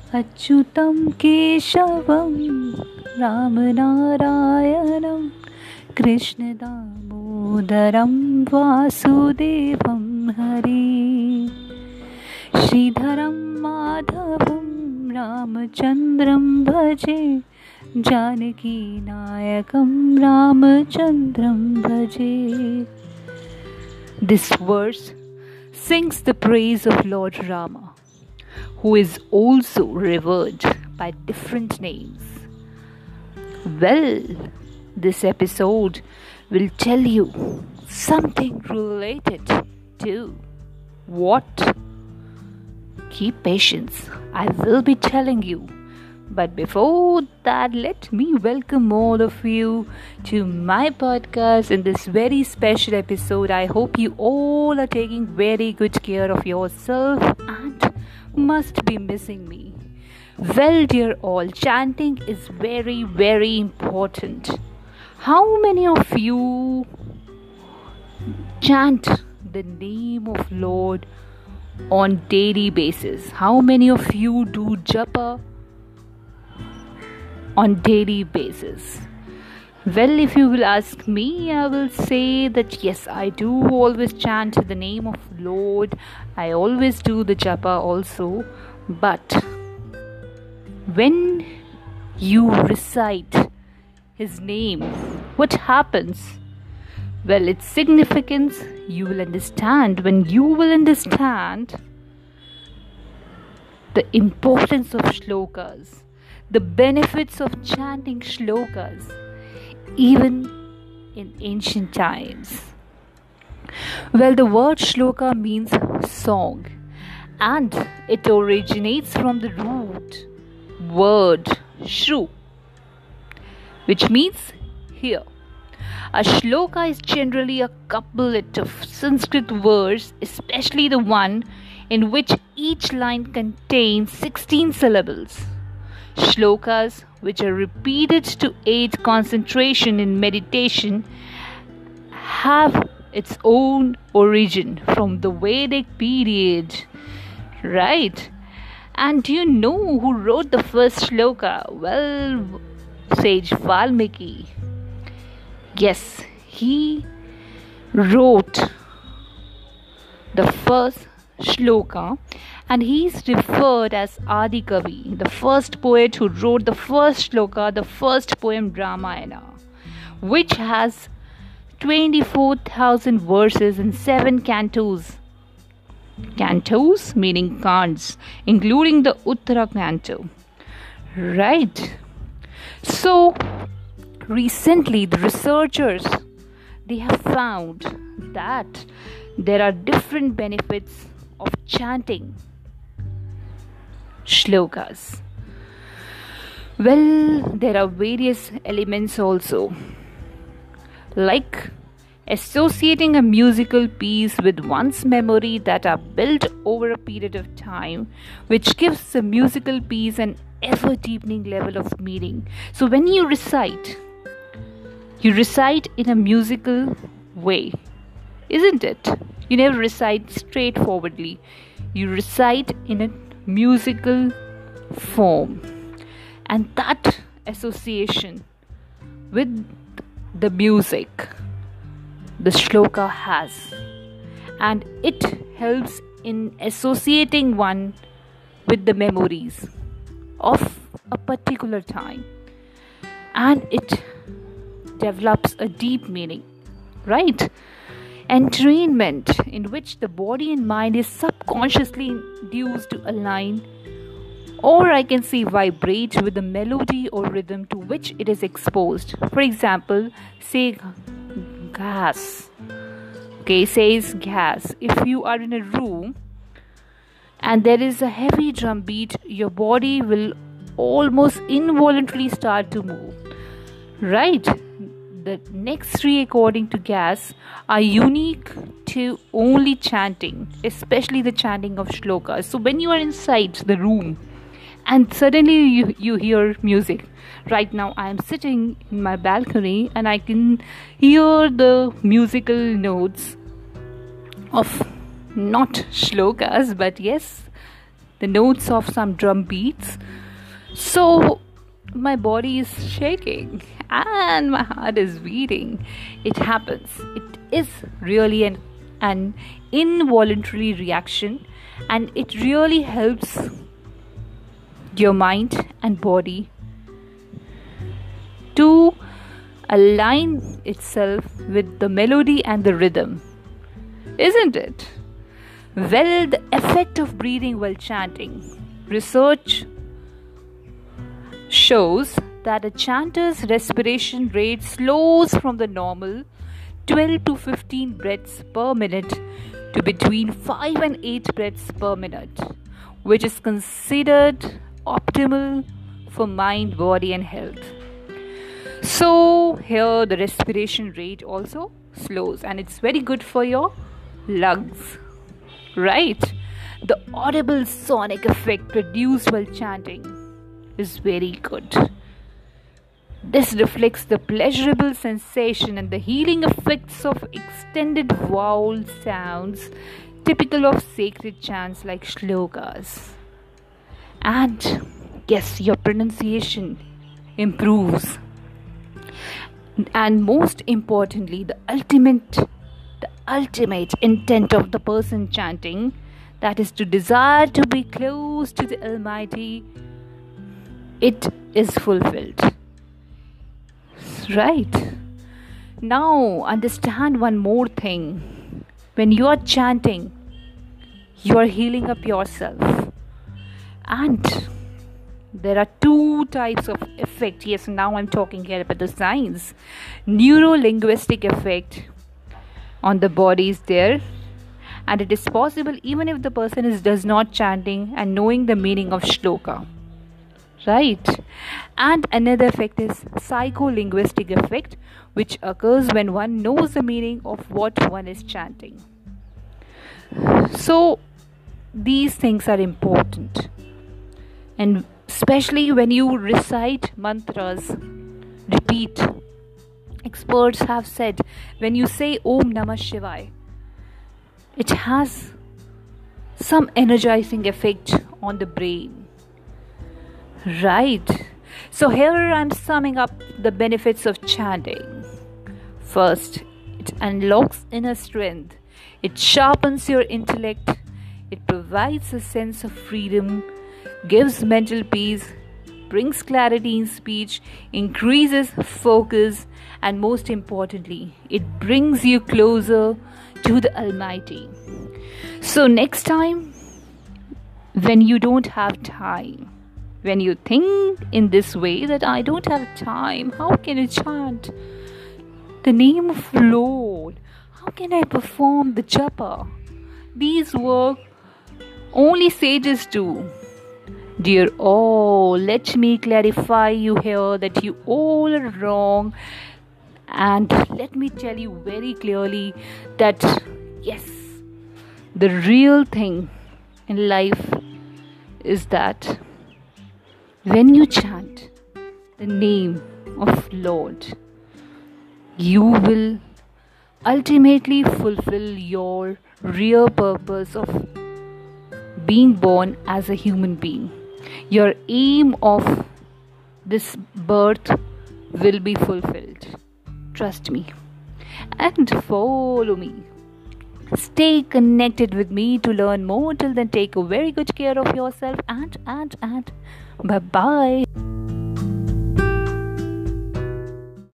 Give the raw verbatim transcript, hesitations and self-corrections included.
अच्युतं केशवं रामनारायणं कृष्णदामोदरं वासुदेवं हरे श्रीधरं माधवं रामचन्द्रं भजे जानकीनायकं रामचन्द्रं भजे. This verse sings the praise of Lord Rama, who is also revered by different names. Well, this episode will tell you something related to what? Keep patience, I will be telling you. But before that, let me welcome all of you to my podcast in this very special episode. I hope you all are taking very good care of yourself and must be missing me. Well, dear all, chanting is very, very important. How many of you chant the name of Lord on daily basis? How many of you do japa on daily basis? Well, if you will ask me, I will say that yes, I do always chant the name of Lord. I always do the japa also. But when you recite His name, what happens? Well, its significance you will understand when you will understand the importance of shlokas, the benefits of chanting shlokas, even in ancient times. Well, the word shloka means song, and it originates from the root word shru, which means hear. A shloka is generally a couplet of Sanskrit words, especially the one in which each line contains sixteen syllables. Shlokas, which are repeated to aid concentration in meditation, have its own origin from the Vedic period, right? And do you know who wrote the first shloka? Well, sage Valmiki. Yes, he wrote the first shloka, and he is referred as Adi Kavi, the first poet who wrote the first shloka, the first poem Ramayana, which has twenty-four thousand verses and seven cantos. Cantos meaning cantos, including the Uttara canto. Right. So, recently the researchers, they have found that there are different benefits of chanting shlokas. Well, there are various elements also, like associating a musical piece with one's memory that are built over a period of time, which gives the musical piece an ever-deepening level of meaning. So when you recite, you recite in a musical way, isn't it? You never recite straightforwardly. You recite in a musical form. And that association with the music the shloka has, and it helps in associating one with the memories of a particular time, and it develops a deep meaning, right? Entrainment, in which the body and mind is subconsciously induced to align, or I can say vibrate, with the melody or rhythm to which it is exposed. For example, say gas. Okay, says gas. If you are in a room and there is a heavy drum beat, your body will almost involuntarily start to move, right? The next three, according to gas, are unique to only chanting, especially the chanting of shlokas. So when you are inside the room and suddenly you, you hear music, right now I am sitting in my balcony and I can hear the musical notes of not shlokas, but yes, the notes of some drum beats. So my body is shaking and my heart is beating. It happens. It is really an, an involuntary reaction, and it really helps your mind and body to align itself with the melody and the rhythm, isn't it? Well, the effect of breathing while chanting. Research shows that a chanter's respiration rate slows from the normal twelve to fifteen breaths per minute to between five and eight breaths per minute, which is considered optimal for mind, body, and health. So, here the respiration rate also slows, and it's very good for your lungs. Right? The audible sonic effect produced while chanting is very good. This reflects the pleasurable sensation and the healing effects of extended vowel sounds typical of sacred chants like shlokas. And yes, your pronunciation improves. And most importantly, the ultimate the ultimate intent of the person chanting, that is to desire to be close to the Almighty, it is fulfilled. Right? Now understand one more thing. When you are chanting, you are healing up yourself. And there are two types of effect. Yes, now I'm talking here about the science. Neuro-linguistic effect on the body is there, and it is possible even if the person is does not chanting and knowing the meaning of shloka, right? And another effect is psycholinguistic effect, which occurs when one knows the meaning of what one is chanting. So these things are important, and especially when you recite mantras, repeat. Experts have said when you say Om Namah Shivaya, it has some energizing effect on the brain. Right. So here I'm summing up the benefits of chanting. First, it unlocks inner strength. It sharpens your intellect. It provides a sense of freedom, gives mental peace, brings clarity in speech, increases focus, and most importantly, it brings you closer to the Almighty. So next time, when you don't have time, when you think in this way that I don't have time, how can I chant the name of Lord? How can I perform the japa? These work only sages do. Dear all, let me clarify you here that you all are wrong, and let me tell you very clearly that yes, the real thing in life is that when you chant the name of Lord, you will ultimately fulfill your real purpose of being born as a human being. Your aim of this birth will be fulfilled. Trust me and follow me. Stay connected with me to learn more. Till then, take a very good care of yourself, and and and bye bye.